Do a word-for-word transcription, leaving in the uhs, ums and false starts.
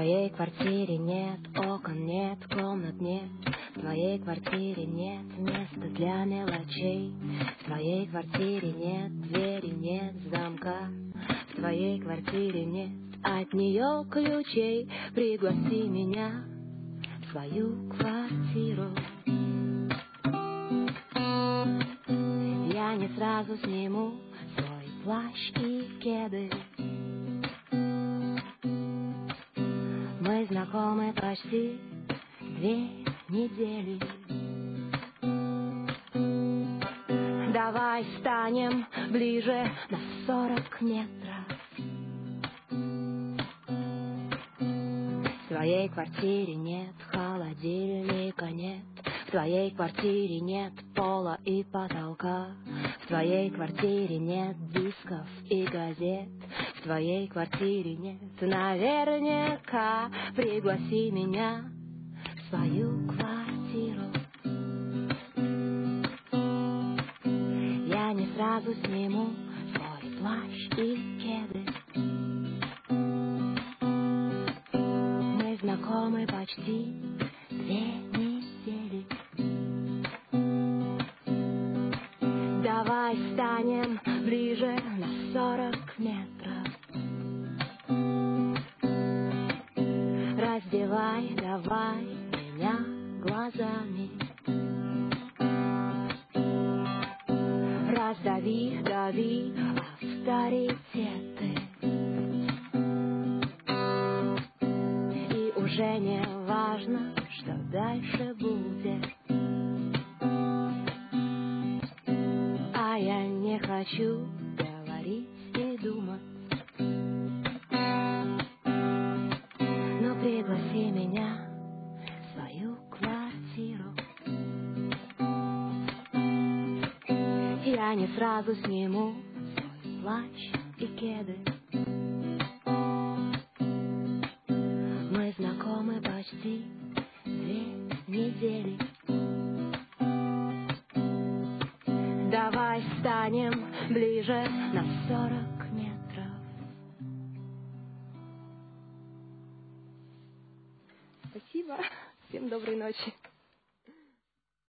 твоей квартире нет окон, нет комнат, нет. В твоей квартире нет места для мелочей. В твоей квартире нет двери, нет замка. В твоей квартире нет от нее ключей. Пригласи меня в свою квартиру. Я не сразу сниму свой плащ и кеды. Мы знакомы почти две недели. Давай станем ближе на сорок метров. В твоей квартире нет холодильника, нет. В твоей квартире нет пола и потолка. В твоей квартире нет дисков и газет. В твоей квартире нет наверняка. Пригласи меня в свою квартиру. Я не сразу сниму свой плащ и кеды. Мы знакомы почти две недели. Давай станем ближе на сорок метров. Раздевай, давай меня глазами. Раздави, дави авторитеты. И уже не важно, что дальше будет. А я не хочу говорить и думать. Но пригласи меня в свою квартиру. Я не сразу сниму свой плащ и кеды. Мы знакомы почти две недели. Давай станем ближе на сорок метров. Спасибо. Всем доброй ночи.